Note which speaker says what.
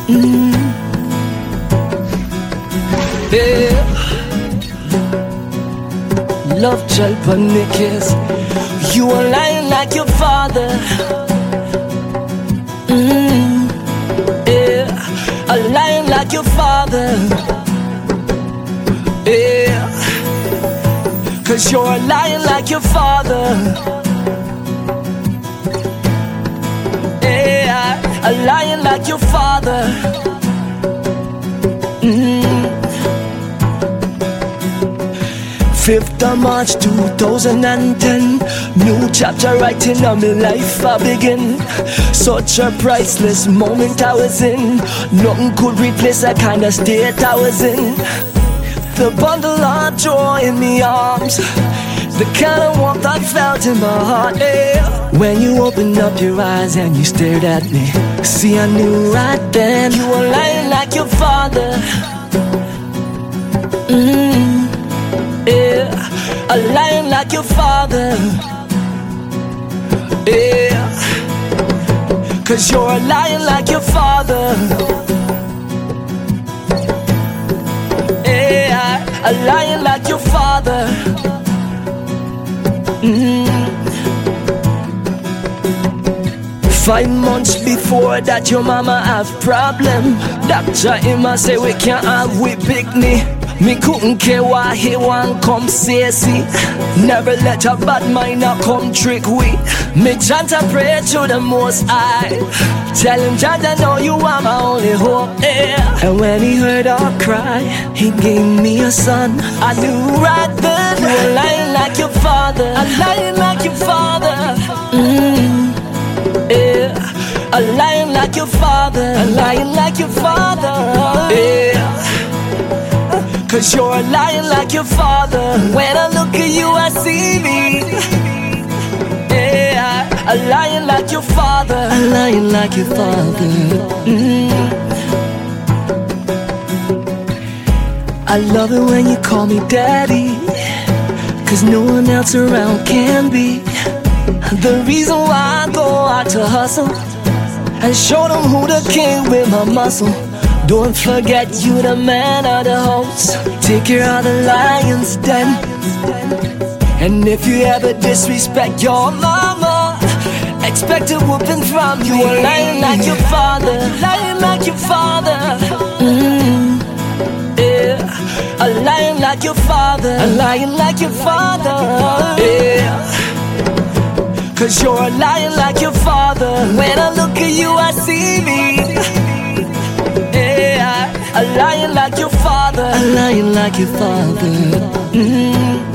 Speaker 1: Yeah. Love child panickies. You are lying like your father. Yeah. A lying like your father. Yeah. Cause you're lying like your father. Yeah. A lying like your father. 5th of March 2010. New chapter writing on my life I begin. Such a priceless moment I was in. Nothing could replace that kind of state I was in. The bundle of joy in my arms, the kind of warmth I felt in my heart, yeah. When you opened up your eyes and you stared at me, see I knew right then you were lying like your father. Yeah, a lying like your father. Yeah, cause you're a lying like your father. Yeah, a lying like your father. 5 months before that your mama have problem. Doctor Emma say we can't have we picnic. Me couldn't care why he want come say see. Never let a bad mind not come trick we. Me chant and pray to the Most High. Tell him Jah, I know you are my only hope, yeah. And when he heard our cry, he gave me a son. I knew right then you were lying like your father. A lying like your father. Yeah, a lying like your father. A lying like your father. Yeah, cause you're a lying like your father. When I look at you I see me. Yeah, a lying like your father. A lying like your father. I love it when you call me daddy, cause no one else around can be. The reason why I go out to hustle and show them who the king with my muscle. Don't forget you the man of the house. Take care of the lion's den. And if you ever disrespect your mama, expect a whooping from you. A lying like your father. Lying like your father. Yeah, a lying like your father. A lying like your father. Yeah, cause you're a lying like your father. When I look at you I see me. Yeah, a lying like your father. A lying like your father.